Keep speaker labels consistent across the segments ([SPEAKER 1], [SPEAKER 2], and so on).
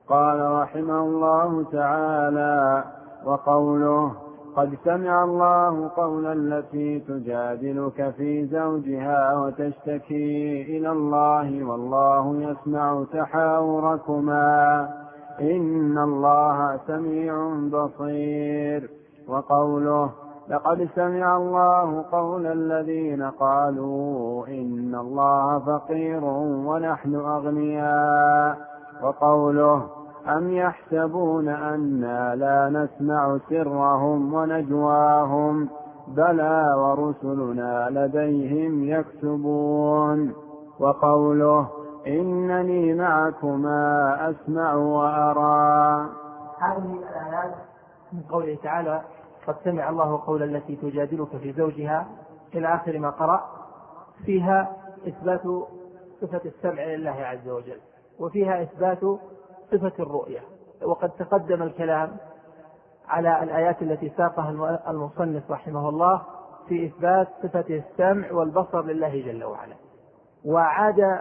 [SPEAKER 1] قال رحمه الله تعالى: وقوله: قد سمع الله قول التي تجادلك في زوجها وتشتكي إلى الله والله يسمع تحاوركما إن الله سميع بصير. وقوله: لقد سمع الله قول الذين قالوا إن الله فقير ونحن أغنياء. وقوله: أم يحسبون أنا لا نسمع سرهم ونجواهم بلى ورسلنا لديهم يكتبون. وقوله: إنني معكما أسمع وأرى.
[SPEAKER 2] هذه الآيات من قوله تعالى: قد سمع الله قول التي تجادلك في زوجها إلى آخر ما قرأ، فيها إثبات صفة السمع لله عز وجل، وفيها إثبات صفة الرؤية. وقد تقدم الكلام على الآيات التي ساقها المصنف رحمه الله في إثبات صفة السمع والبصر لله جل وعلا، وعاد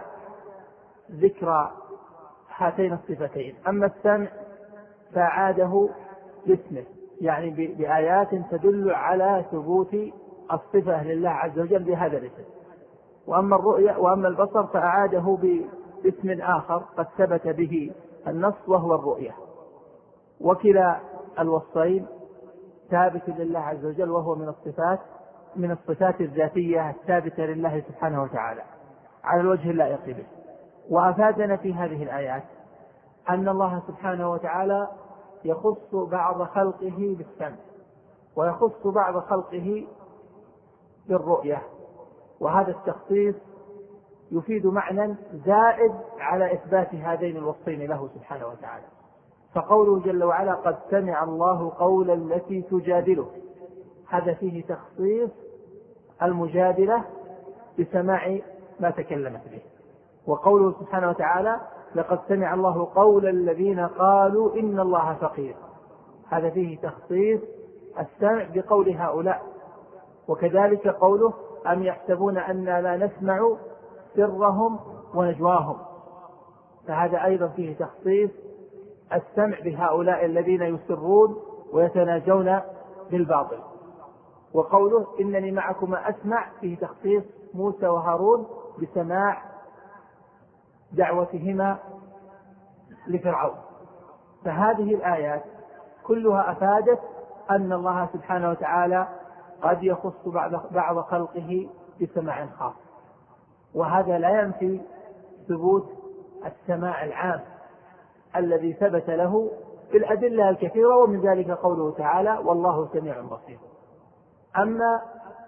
[SPEAKER 2] ذكر هاتين الصفتين. أما السمع فعاده باسمه، يعني بآيات تدل على ثبوت الصفة لله عز وجل بهذا الاسم. وأما الرؤية وأما البصر فأعاده باسم آخر قد ثبت به النص وهو الرؤية. وكلا الوصفين ثابت لله عز وجل، وهو من الصفات الذاتية الثابتة لله سبحانه وتعالى على الوجه اللائق به. وأفادنا في هذه الآيات أن الله سبحانه وتعالى يخص بعض خلقه بالسمع ويخص بعض خلقه بالرؤية، وهذا التخصيص يفيد معنى زائد على إثبات هذين الوصفين له سبحانه وتعالى. فقوله جل وعلا: قد سمع الله قول التي تجادله، هذا فيه تخصيص المجادلة بسماع ما تكلمت به. وقوله سبحانه وتعالى: لقد سمع الله قول الذين قالوا إن الله فقير، هذا فيه تخصيص السمع بقول هؤلاء. وكذلك قوله: أم يحسبون أننا لا نسمع سرهم ونجواهم، فهذا أيضا فيه تخصيص السمع بهؤلاء الذين يسرون ويتناجون بالباطل. وقوله: إنني معكما أسمع، فيه تخصيص موسى وهارون بسماع دعوتهما لفرعون. فهذه الآيات كلها أفادت أن الله سبحانه وتعالى قد يخص بعض خلقه بسماع خاص، وهذا لا ينفي ثبوت السماع العام الذي ثبت له في الأدلة الكثيرة، ومن ذلك قوله تعالى: والله سميع بصير. أما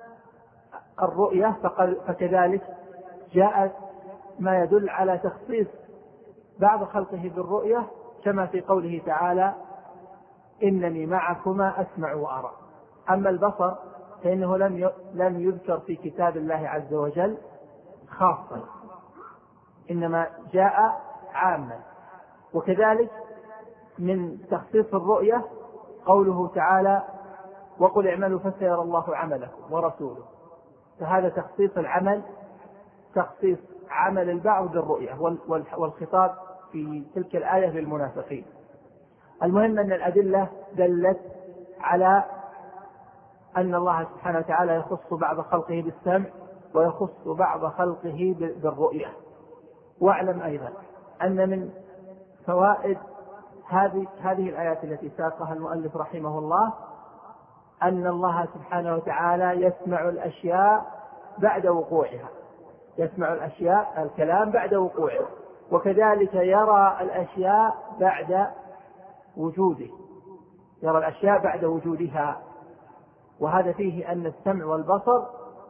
[SPEAKER 2] الرؤية فكذلك جاء ما يدل على تخصيص بعض خلقه بالرؤية، كما في قوله تعالى: إنني معكما أسمع وأرى. أما البصر فإنه لم يذكر في كتاب الله عز وجل خاصا، إنما جاء عاما. وكذلك من تخصيص الرؤية قوله تعالى: وقل اعملوا فسيرى الله عملكم ورسوله، فهذا تخصيص العمل، تخصيص عمل البعض بالرؤية، والخطاب في تلك الآية للمنافقين. المهم أن الأدلة دلت على أن الله سبحانه وتعالى يخص بعض خلقه بالسمع ويخص بعض خلقه بالرؤية. واعلم أيضا أن من فوائد هذه الآيات التي ساقها المؤلف رحمه الله أن الله سبحانه وتعالى يسمع الأشياء بعد وقوعها، يسمع الأشياء الكلام بعد وقوعه، وكذلك يرى الأشياء بعد وجوده، يرى الأشياء بعد وجودها. وهذا فيه أن السمع والبصر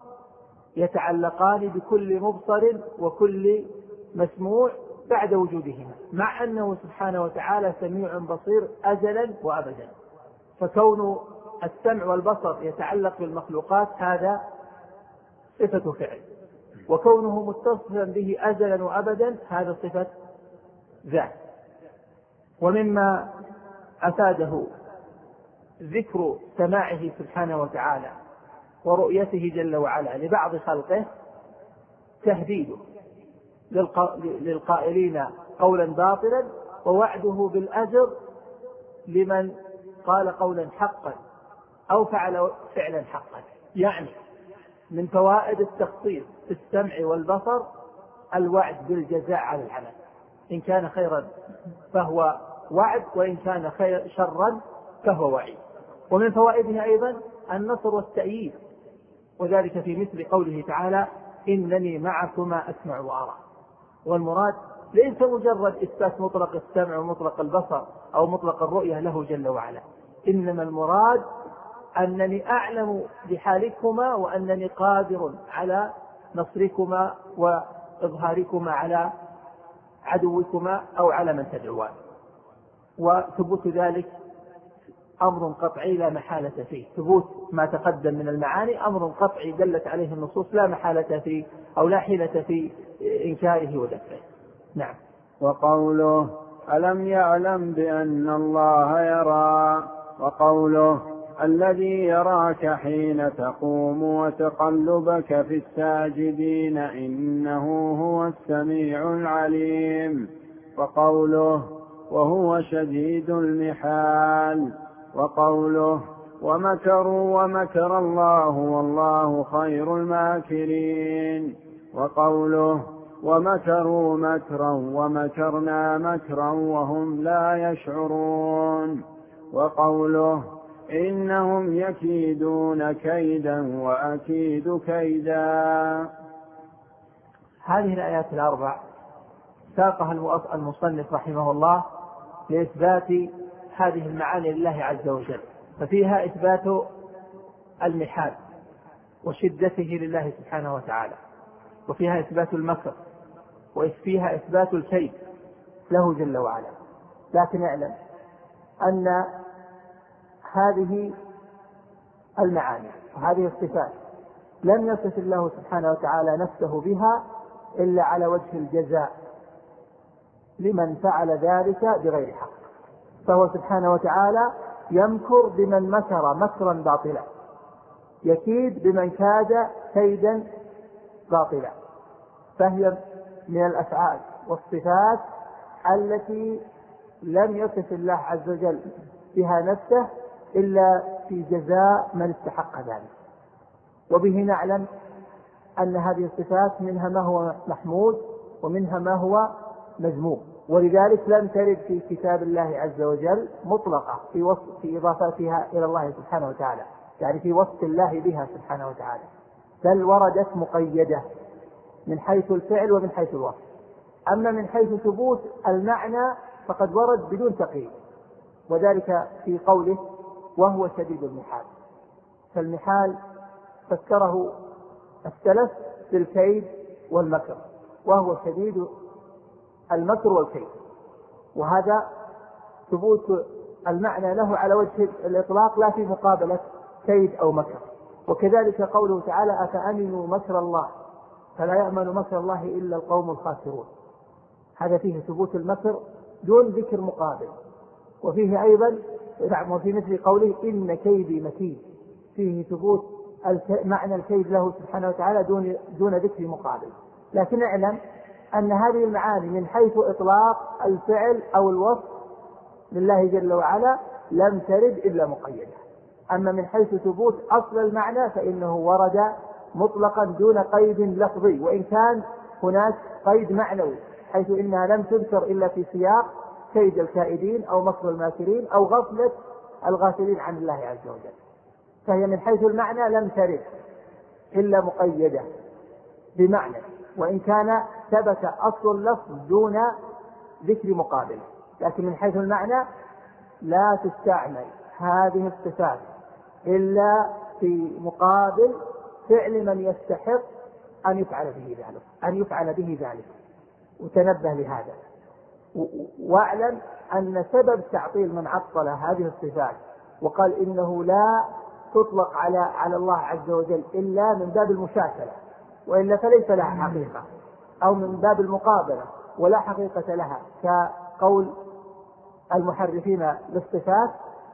[SPEAKER 2] يتعلقان بكل مبصر وكل مسموع بعد وجودهما، مع أنه سبحانه وتعالى سميع بصير أزلا وأبدا. فكون السمع والبصر يتعلق بالمخلوقات هذا صفة فعل، وكونه متصفا به أزلا وأبدا هذا صفة ذات. ومما أفاده ذكر سماعه سبحانه وتعالى ورؤيته جل وعلا لبعض خلقه تهديده للقائلين قولا باطلا ووعده بالأجر لمن قال قولا حقا أو فعل فعلا حقا. يعني من فوائد التخصيص في السمع والبصر الوعد بالجزاء على العمل، إن كان خيرا فهو وعد، وإن كان شرا فهو وعيد. ومن فوائدها أيضا النصر والتأييد، وذلك في مثل قوله تعالى إنني معكما أسمع وأرى. والمراد ليس مجرد إثبات مطلق السمع ومطلق البصر أو مطلق الرؤية له جل وعلا، إنما المراد أنني أعلم بحالكما وأنني قادر على نصركما وإظهاركما على عدوكما أو على من تدعوان. وثبوت ذلك أمر قطعي لا محالة فيه، ثبوت ما تقدم من المعاني أمر قطعي دلت عليه النصوص لا محالة فيه أو لا حيلة في إنكاره ودفعه. نعم.
[SPEAKER 1] وقوله ألم يعلم بأن الله يرى، وقوله الذي يراك حين تقوم وتقلبك في الساجدين إنه هو السميع العليم، وقوله وهو شديد المحال، وقوله ومكروا ومكر الله والله خير الماكرين، وقوله ومكروا مكرا ومكرنا مكرا وهم لا يشعرون، وقوله إنهم يكيدون كيدا وأكيد كيدا.
[SPEAKER 2] هذه الآيات الأربع ساقها المصنف رحمه الله لإثبات هذه المعاني لله عز وجل، ففيها إثبات المحال وشدته لله سبحانه وتعالى، وفيها إثبات المكر، وفيها إثبات الكيد له جل وعلا. لكن اعلم أن هذه المعاني وهذه الصفات لم يصف الله سبحانه وتعالى نفسه بها إلا على وجه الجزاء لمن فعل ذلك بغير حق، فهو سبحانه وتعالى يمكر بمن مكر مكرا باطلا، يكيد بمن كاد كيدا باطلا، فهي من الأفعال والصفات التي لم يصف الله عز وجل بها نفسه إلا في جزاء من استحق ذلك. وبه نعلم أن هذه الصفات منها ما هو محمود ومنها ما هو مذموم، ولذلك لم ترد في كتاب الله عز وجل مطلقة في إضافتها إلى الله سبحانه وتعالى، يعني في وصف الله بها سبحانه وتعالى، بل وردت مقيدة من حيث الفعل ومن حيث الوصف. أما من حيث ثبوت المعنى فقد ورد بدون تقييد، وذلك في قوله وهو شديد المحال. فالمحال فسره السلف بالكيد والمكر، وهو شديد المكر والكيد، وهذا ثبوت المعنى له على وجه الإطلاق لا في مقابلة كيد أو مكر. وكذلك قوله تعالى أفأمنوا مكر الله فلا يأمن مكر الله إلا القوم الخاسرون، هذا فيه ثبوت المكر دون ذكر مقابل. وفيه أيضا وفي مثل قوله إن كيدي متين، فيه ثبوت معنى الكيد له سبحانه وتعالى دون ذكر مقابل. لكن اعلم أن هذه المعاني من حيث إطلاق الفعل أو الوصف لله جل وعلا لم ترد إلا مقيدة. أما من حيث ثبوت أصل المعنى فإنه ورد مطلقا دون قيد لفظي، وإن كان هناك قيد معنوي حيث إنها لم تذكر إلا في سياق كيد الكائدين أو مكر الماكرين أو غفلة الغافلين عن الله عز وجل، فهي من حيث المعنى لم ترد إلا مقيدة بمعنى، وإن كان ثبت أصل اللفظ دون ذكر مقابل. لكن من حيث المعنى لا تستعمل هذه الصفات إلا في مقابل فعل من يستحق أن يفعل به ذلك، وتنبه لهذا. واعلم أن سبب تعطيل من عطل هذه الصفات وقال إنه لا تطلق على الله عز وجل إلا من باب المشاكلة، وإلا فليس لها حقيقة، أو من باب المقابلة ولا حقيقة لها، كقول المحرفين للصفات،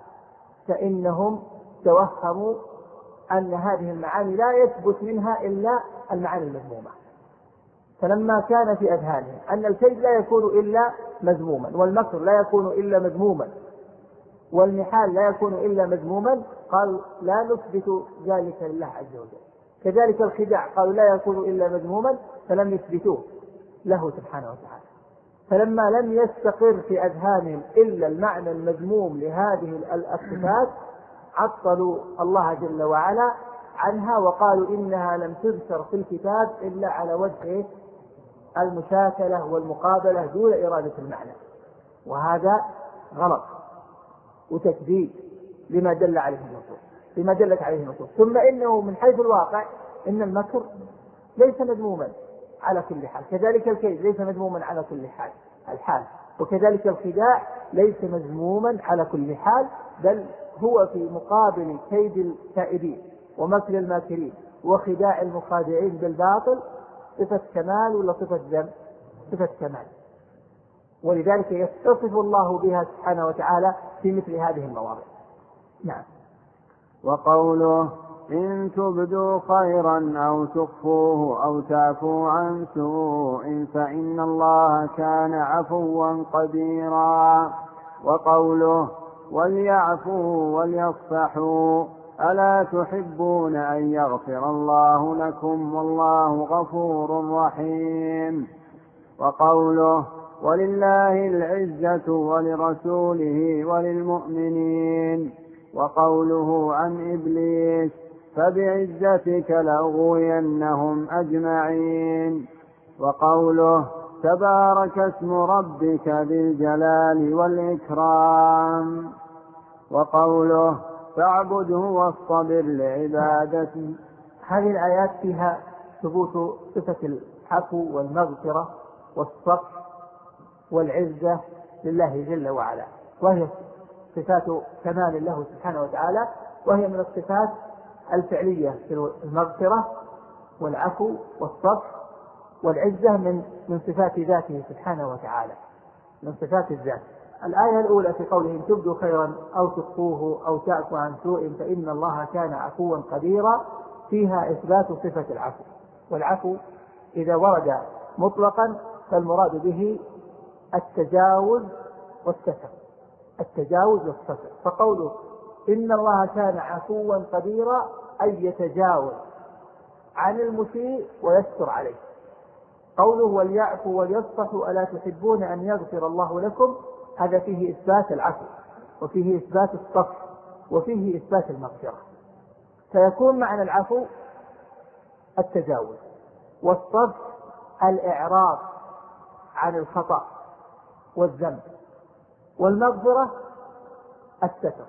[SPEAKER 2] فإنهم توهموا أن هذه المعاني لا يثبت منها إلا المعاني المذمومة، فلما كان في أذهانهم أن الكيد لا يكون إلا مذموما، والمكر لا يكون إلا مذموما، والمحال لا يكون إلا مذموما، قال لا نثبت ذلك لله عز وجل. كذلك الخداع قالوا لا يكون إلا مذموما، فلم يثبتوه له سبحانه وتعالى. فلما لم يستقر في أذهانهم إلا المعنى المذموم لهذه الصفات عطلوا الله جل وعلا عنها، وقالوا إنها لم تذكر في الكتاب إلا على وجه المشاكلة والمقابلة دون إرادة المعنى، وهذا غلط وتكذيب لما دل عليه النصوص، لما دلت عليه النصوص. ثم إنه من حيث الواقع إن المكر ليس مذموما على كل حال، كذلك الكيد ليس مذموما على كل حال، وكذلك الخداع ليس مذموما على كل حال، بل هو في مقابل كيد الكائدين ومكر الماكرين وخداع المخادعين بالباطل صفة كمال ولا صفة ذم؟ صفة كمال، ولذلك يتصف الله بها سبحانه وتعالى في مثل هذه المواضع. نعم.
[SPEAKER 1] وقوله إن تبدوا خيرا أو تخفوه أو تعفوا عن سوء فإن الله كان عفوا قديرا. وقوله وليعفوا وليصفحوا ألا تحبون أن يغفر الله لكم والله غفور رحيم. وقوله ولله العزة ولرسوله وللمؤمنين. وقوله عن إبليس فبعزتك لأغوينهم أجمعين. وقوله تبارك اسم ربك ذي الجلال والإكرام. وقوله فاعبده واصطبر لعبادته.
[SPEAKER 2] هذه الآيات فيها ثبوت صفة العفو والمغفرة والصفح والعزة لله جل وعلا، وهي صفات كمال له سبحانه وتعالى، وهي من الصفات الفعلية في المغفرة والعفو والصفح والعزة من صفات ذاته سبحانه وتعالى، من صفات الذات. الآية الأولى في قوله إن تبدوا خيرا أو تخفوه أو تعفوا عن سوء فإن الله كان عفوا قديرا، فيها إثبات صفة العفو. والعفو إذا ورد مطلقا فالمراد به التجاوز والستر، التجاوز والستر. فقوله إن الله كان عفوا قديرا أي يتجاوز عن المسيء ويستر عليه. قوله وليعفوا وليصفحوا ألا تحبون أن يغفر الله لكم، هذا فيه إثبات العفو وفيه إثبات الصفح وفيه إثبات المغفرة، فيكون معنى العفو التجاوز، والصفح الإعراض عن الخطأ والذنب، والمغفرة الستر،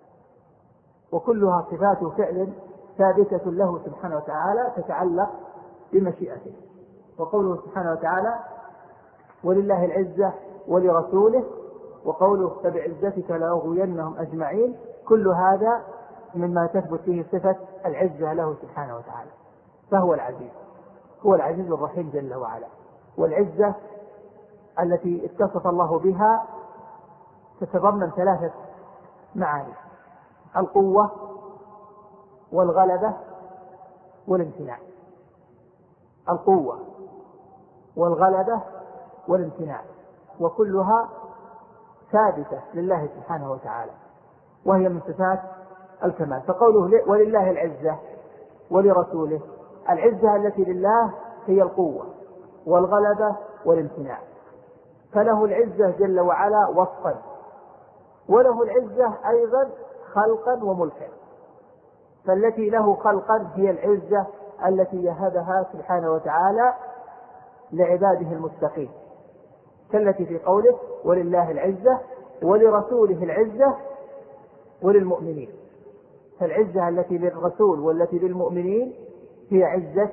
[SPEAKER 2] وكلها صفات فعل ثابتة له سبحانه وتعالى تتعلق بمشيئته. وقوله سبحانه وتعالى ولله العزة ولرسوله، وقوله فبعزتك لأغوينهم أجمعين، كل هذا مما تثبت فيه صفة العزة له سبحانه وتعالى، فهو العزيز، هو العزيز الرحيم جل وعلا. والعزة التي اتصف الله بها تتضمن ثلاثة معاني: القوة والغلبة والامتناع. القوة والغلبة والامتناع، وكلها ثابتة لله سبحانه وتعالى، وهي من صفات الكمال. فقوله ولله العزة ولرسوله، العزة التي لله هي القوة والغلبة والامتناع، فله العزة جل وعلا وصفا، وله العزة أيضا خلقا وملكا. فالتي له خلقا هي العزة التي يهبها سبحانه وتعالى لعباده المتقين، كالتي في قوله ولله العزة ولرسوله العزة وللمؤمنين. فالعزة التي للرسول والتي للمؤمنين هي عزة،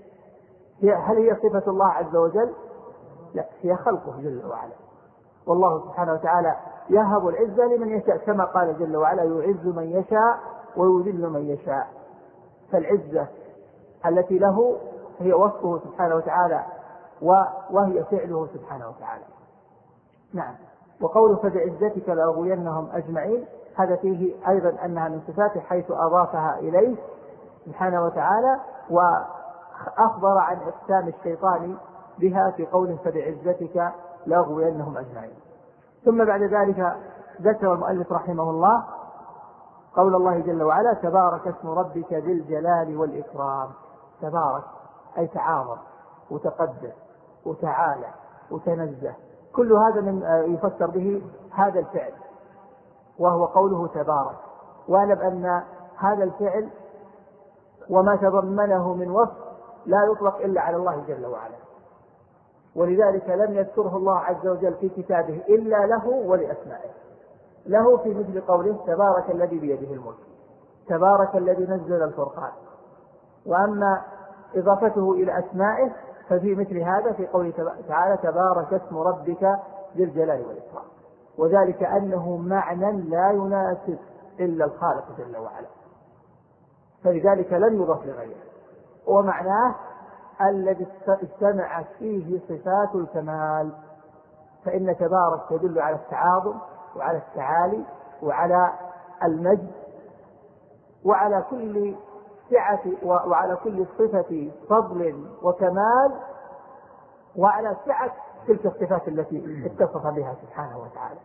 [SPEAKER 2] هل هي صفة الله عز وجل؟ لا، هي خلقه جل وعلا. والله سبحانه وتعالى يهب العزة لمن يشاء، كما قال جل وعلا يعز من يشاء ويذل من يشاء. فالعزة التي له هي وصفه سبحانه وتعالى وهي فعله سبحانه وتعالى. نعم. وقوله فبعزتك لأغوينهم أجمعين، هذا فيه أيضا أنها من صفاته حيث أضافها إليه سبحانه وتعالى، وأخبر عن إقسام الشيطان بها في قوله فبعزتك لأغوينهم أجمعين. ثم بعد ذلك ذكر المؤلف رحمه الله قول الله جل وعلا تبارك اسم ربك ذي الجلال والإكرام. تبارك أي تعاظم وتقدس وتعالى وتنزه، كل هذا من يفسر به هذا الفعل وهو قوله تبارك. واعلم أن هذا الفعل وما تضمنه من وصف لا يطلق إلا على الله جل وعلا، ولذلك لم يذكره الله عز وجل في كتابه إلا له ولأسمائه. له في مثل قوله تبارك الذي بيده الملك، تبارك الذي نزل الفرقان. وأما إضافته إلى أسمائه ففي مثل هذا في قوله تعالى تبارك اسم ربك ذي الجلال والإكرام، وذلك أنه معنى لا يناسب إلا الخالق جل وعلا، فلذلك لم يضف لغيره. ومعناه الذي اجتمعت فيه صفات الكمال، فإن تبارك تدل على التعاظم وعلى التعالي وعلى المجد وعلى كل سعة وعلى كل صفة فضل وكمال وعلى سعة تلك الصفات التي اتصف بها سبحانه وتعالى.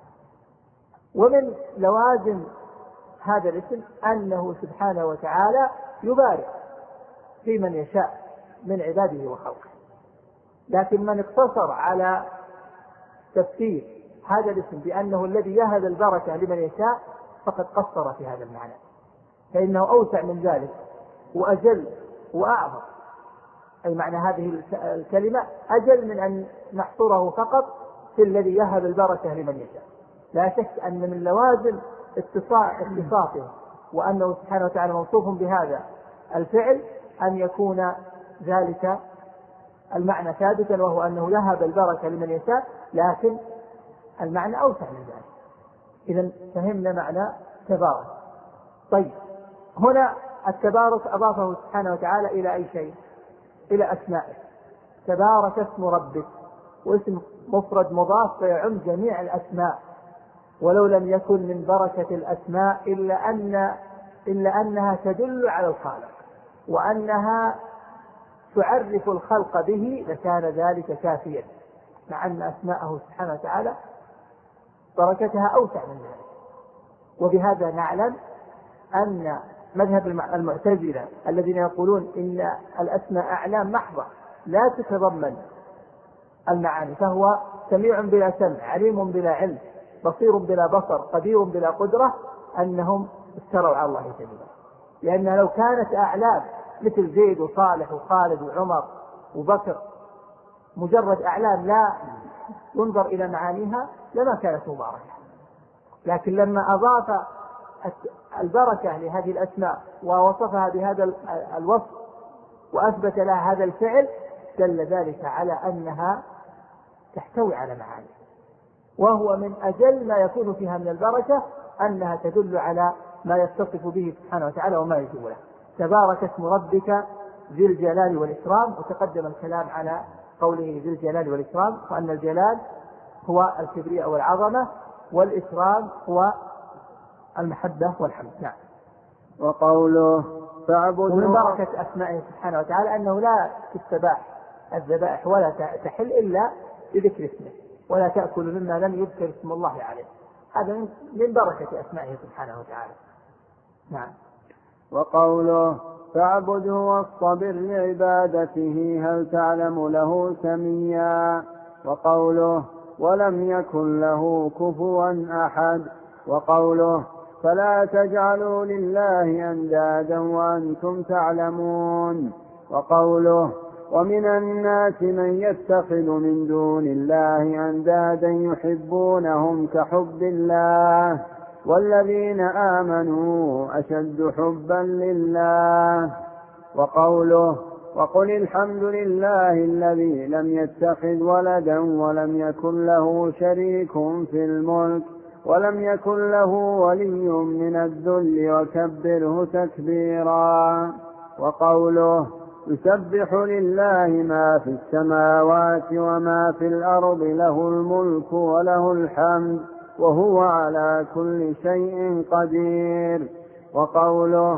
[SPEAKER 2] ومن لوازم هذا الاسم أنه سبحانه وتعالى يبارك في من يشاء من عباده وخلقه، لكن من اقتصر على تفسير هذا الاسم بأنه الذي يهب البركة لمن يشاء فقد قصر في هذا المعنى، فإنه أوسع من ذلك وأجل وأعظم. أي معنى هذه الكلمة أجل من أن نحصره فقط في الذي يهب البركة لمن يشاء. لا شك أن من لوازم اتصافه وأنه سبحانه وتعالى موصوف بهذا الفعل أن يكون ذلك المعنى ثابتا، وهو أنه يهب البركة لمن يشاء، لكن المعنى أوسع من ذلك. إذن فهمنا معنى تبارك. طيب، هنا التبارك أضافه سبحانه وتعالى إلى أي شيء؟ إلى أسمائه. تبارك اسم ربك، واسم مفرد مضاف فيعم جميع الأسماء، ولو لم يكن من بركة الأسماء إلا أنها تدل على الخالق وأنها تعرف الخلق به لكان ذلك كافيا، مع أن أسماءه سبحانه وتعالى بركتها أوسع من ذلك. وبهذا نعلم أن مذهب المعتزلة الذين يقولون إن الأسماء أعلام محضة لا تتضمن المعاني، فهو سميع بلا سمع، عليم بلا علم، بصير بلا بصر، قدير بلا قدرة، أنهم افتروا على الله كذبا. لأن لو كانت أعلام مثل زيد وصالح وخالد وعمر وبكر مجرد أعلام لا ينظر إلى معانيها لما كانت مباركة، لكن لما أضاف البركة لهذه الأسماء ووصفها بهذا الوصف وأثبت لها هذا الفعل دل ذلك على أنها تحتوي على معاني، وهو من أجل ما يكون فيها من البركة أنها تدل على ما يتصف به سبحانه وتعالى وما يجب له. تبارك اسم ربك ذي الجلال والإكرام، وتقدم الكلام على قوله ذي الجلال والإكرام، وأن الجلال هو الكبرياء والعظمة، والإكرام هو المحبة والحمد. نعم.
[SPEAKER 1] وقوله فاعبدوا.
[SPEAKER 2] ومن بركة أسمائه سبحانه وتعالى أنه لا تستباح الذبائح ولا تحل إلا بذكر اسمه، ولا تأكل مما لم يذكر اسم الله عليه. هذا من بركة أسمائه سبحانه وتعالى. نعم.
[SPEAKER 1] وقوله فاعبده واصطبر لعبادته هل تعلم له سميا. وقوله ولم يكن له كفوا أحد. وقوله فلا تجعلوا لله أندادا وأنتم تعلمون. وقوله ومن الناس من يتخذ من دون الله أندادا يحبونهم كحب الله والذين آمنوا أشد حبا لله. وقوله وقل الحمد لله الذي لم يتخذ ولدا ولم يكن له شريك في الملك ولم يكن له ولي من الذل وكبره تكبيرا. وقوله يسبح لله ما في السماوات وما في الأرض له الملك وله الحمد وهو على كل شيء قدير. وقوله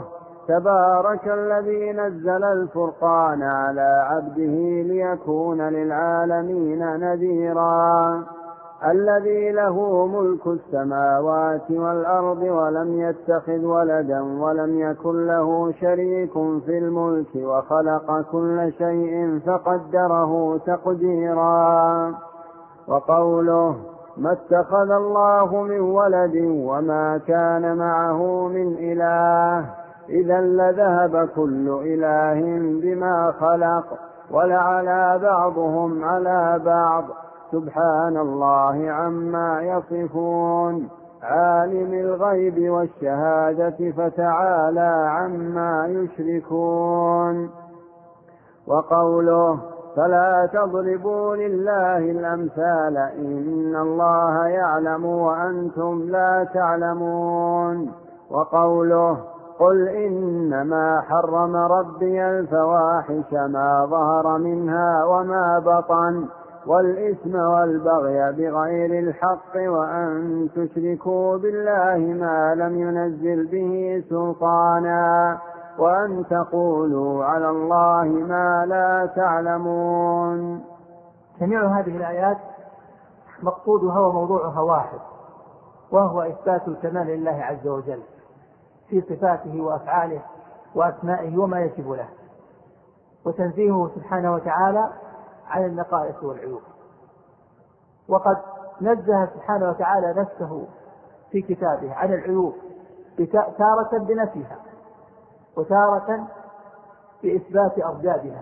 [SPEAKER 1] تبارك الذي نزل الفرقان على عبده ليكون للعالمين نذيرا الذي له ملك السماوات والأرض ولم يتخذ ولدا ولم يكن له شريك في الملك وخلق كل شيء فقدره تقديرا. وقوله ما اتخذ الله من ولد وما كان معه من إله إذا لذهب كل إله بما خلق ولعلى بعضهم على بعض سبحان الله عما يصفون عالم الغيب والشهادة فتعالى عما يشركون. وقوله فلا تضربوا لله الأمثال إن الله يعلم وأنتم لا تعلمون. وقوله قل إنما حرم ربي الفواحش ما ظهر منها وما بطن والإثم والبغي بغير الحق وأن تشركوا بالله ما لم ينزل به سلطانا وأن تقولوا على الله ما لا تعلمون.
[SPEAKER 2] جميع هذه الآيات مقصودها وموضوعها واحد، وهو إثبات الكمال لله عز وجل في صفاته وأفعاله وأسمائه وما يجب له، وتنزيهه سبحانه وتعالى عن النقائص والعيوب. وقد نزه سبحانه وتعالى نفسه في كتابه عن العيوب تارة بنفيها وتارة بإثبات أضدادها.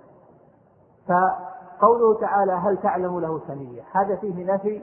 [SPEAKER 2] فقوله تعالى هل تعلم له سميا هذا فيه نفي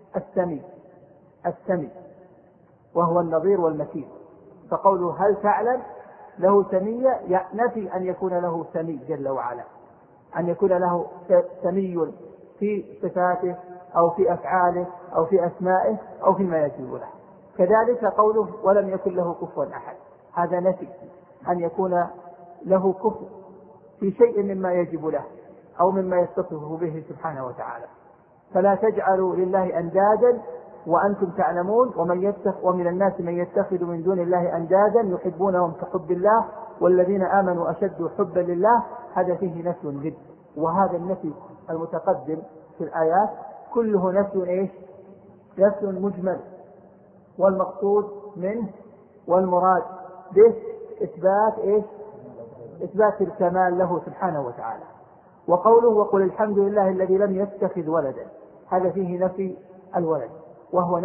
[SPEAKER 2] السمي وهو النظير والمثيل. فقوله هل تعلم له سميا نفي أن يكون له سمي جل وعلا، أن يكون له سمي في صفاته أو في أفعاله أو في أسمائه أو فيما يجب له. كذلك قوله ولم يكن له كفوا أحد هذا نفي أن يكون له كفر في شيء مما يجب له أو مما يتصفه به سبحانه وتعالى. فلا تجعلوا لله أندادا وأنتم تعلمون ومن الناس من يتخذ من دون الله أندادا يحبونهم كحب الله والذين آمنوا أشد حبا لله. هذا فيه نفي ضد، وهذا النفي المتقدم في الآيات كله نفي نفي مجمل، والمقصود منه والمراد به إثبات الكمال له سبحانه وتعالى. وقوله وقل الحمد لله الذي لم يتخذ ولدا هذا فيه نفي الولد، وهو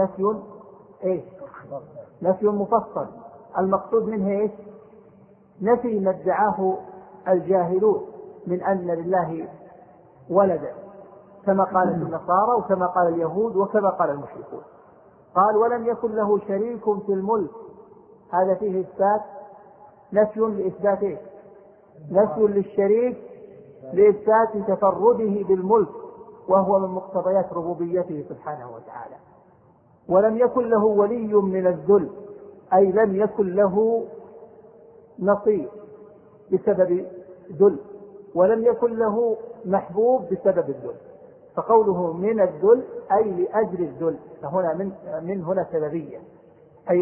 [SPEAKER 2] نفي مفصل. المقصود منه نفي ما ادعاه الجاهلون من أن لله ولدا كما قالت النصارى وكما قال اليهود وكما قال المشركون. قال ولم يكن له شريك في الملك هذا فيه إثبات نفي لإثبات نفي للشريك لإثبات تفرده بالملك وهو من مقتضيات ربوبيته سبحانه وتعالى. ولم يكن له ولي من الذل أي لم يكن له نصير بسبب ذل، ولم يكن له محبوب بسبب الذل. فقوله من الذل أي لأجل الذل، فهنا من هنا سببية، أي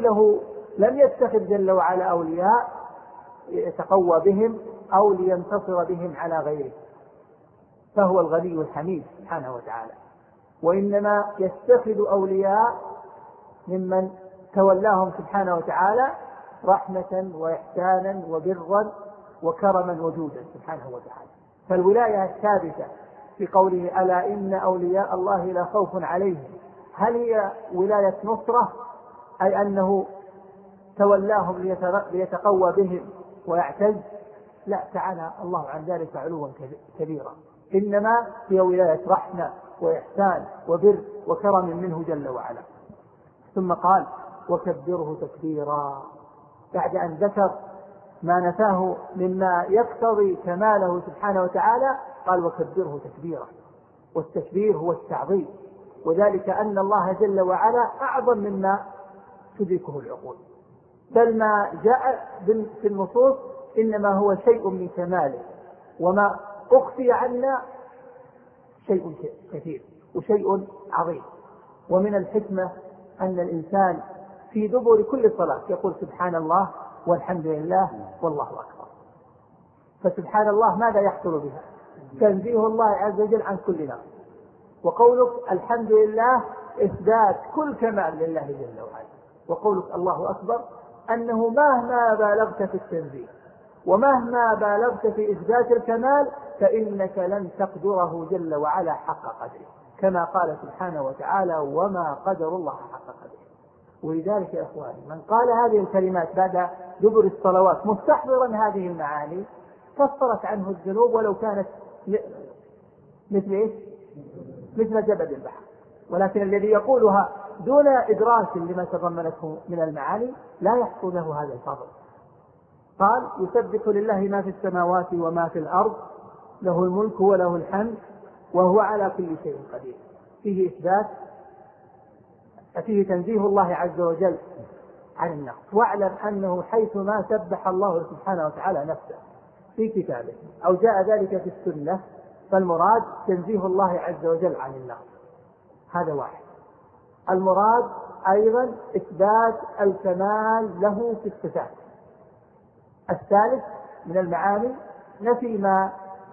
[SPEAKER 2] لم يتخذ جل وعلا أولياء يتقوى بهم أو لينتصر بهم على غيره، فهو الغني الحميد سبحانه وتعالى، وإنما يتخذ أولياء ممن تولاهم سبحانه وتعالى رحمة وإحسانا وبرا وكرما وجودا سبحانه وتعالى. فالولاية الثابتة في قوله ألا إن أولياء الله لا خوف عليهم، هل هي ولاية نصرة أي أنه تولاهم ليتقوى بهم ويعتز؟ لا، تعالى الله عن ذلك علوا كبيرا، إنما هي ولاية رحمة وإحسان وبر وكرم منه جل وعلا. ثم قال وكبره تكبيرا، بعد أن ذكر ما نفاه مما يقتضي كماله سبحانه وتعالى قال وكبره تكبيرا. والتكبير هو التعظيم، وذلك أن الله جل وعلا أعظم مما تدركه العقول، بل ما جاء في النصوص إنما هو شيء من كماله، وما أخفي عنا شيء كثير وشيء عظيم. ومن الحكمة أن الإنسان في دبر كل صلاة يقول سبحان الله والحمد لله والله أكبر. فسبحان الله ماذا يحصل بها؟ تنزيه الله عز وجل عن كل نقص. وقولك الحمد لله إثبات كل كمال لله جل وعلا. وقولك الله أكبر أنه مهما بالغت في التنزيه ومهما بالغت في إثبات الكمال فإنك لن تقدره جل وعلا حق قدره، كما قال سبحانه وتعالى وما قدر الله حق قدره. ولذلك يا أخواني من قال هذه الكلمات بعد دبر الصلوات مستحضرا هذه المعاني كفرت عنه الذنوب ولو كانت مثل زبد البحر. ولكن الذي يقولها دون إدراك لما تضمنته من المعاني لا يحصل له هذا الفضل. قال يسبح لله ما في السماوات وما في الأرض له الملك وله الحمد وهو على كل شيء قدير. فيه إثبات، فيه تنزيه الله عز وجل عن النقص. واعلم أنه حيثما سبح الله سبحانه وتعالى نفسه في كتابه أو جاء ذلك في السنة فالمراد تنزيه الله عز وجل عن النقص. هذا واحد. المراد أيضا إثبات الكمال له في الصفات. الثالث من المعاني نفي ما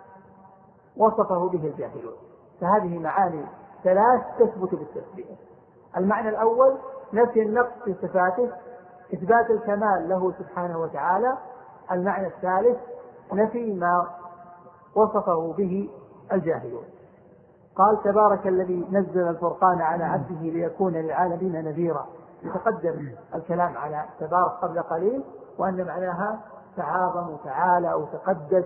[SPEAKER 2] وصفه به الجاهلون. فهذه معاني ثلاث تثبت بالتسبيح. المعنى الأول نفي النقص في صفاته، إثبات الكمال له سبحانه وتعالى. المعنى الثالث نفي ما وصفه به الجاهلون. قال تبارك الذي نزل الفرقان على عبده ليكون للعالمين نذيرا. يتقدم الكلام على تبارك قبل قليل وأن معناها تعاظم وتعالى وتقدس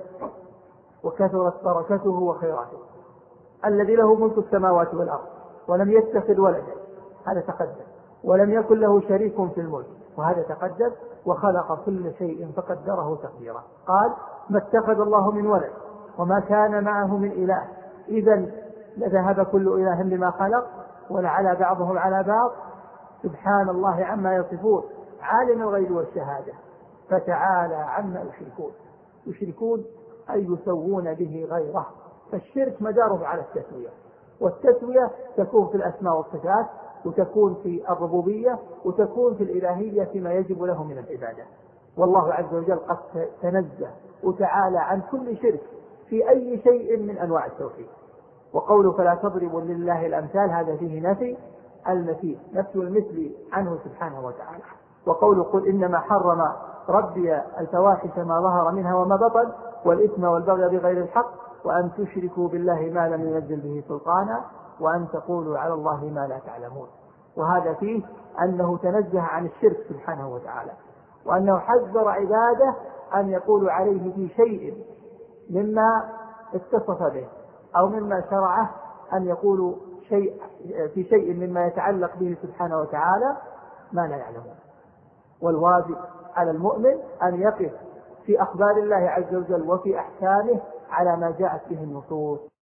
[SPEAKER 2] وكثرت بركته وخيراته. الذي له ملك السماوات والأرض ولم يتخذ ولدا، هذا تقدم. ولم يكن له شريك في الملك، وهذا تقدم. وخلق كل شيء فقدره تقديرا. قال ما اتخذ الله من ولد وما كان معه من إله إذا لذهب كل إله بما خلق ولعلى بعضهم على بعض سبحان الله عما يصفون عالم الغيب والشهادة فتعالى عما يشركون أي يسوون به غيره. فالشرك مداره على التسوية، والتسوية تكون في الأسماء والصفات وتكون في الربوبية وتكون في الإلهية فيما يجب له من العبادة. والله عز وجل قد تنزه وتعالى عن كل شرك في أي شيء من أنواع التوحيد. وقوله فلا تضربوا لله الأمثال هذا فيه نفي المثيل، نفي المثل عنه سبحانه وتعالى. وقوله قل إنما حرم ربي الفواحش ما ظهر منها وما بطن والإثم والبغي بغير الحق وأن تشركوا بالله ما لم ينزل به سلطانا وأن تقولوا على الله ما لا تعلمون. وهذا فيه أنه تنزه عن الشرك سبحانه وتعالى، وأنه حذر عباده أن يقولوا عليه في شيء مما اتصف به أو مما شرعه أن يقولوا في شيء مما يتعلق به سبحانه وتعالى ما لا يعلمون. والواجب على المؤمن أن يقف في أخبار الله عز وجل وفي أحكامه على ما جاءت به النصوص.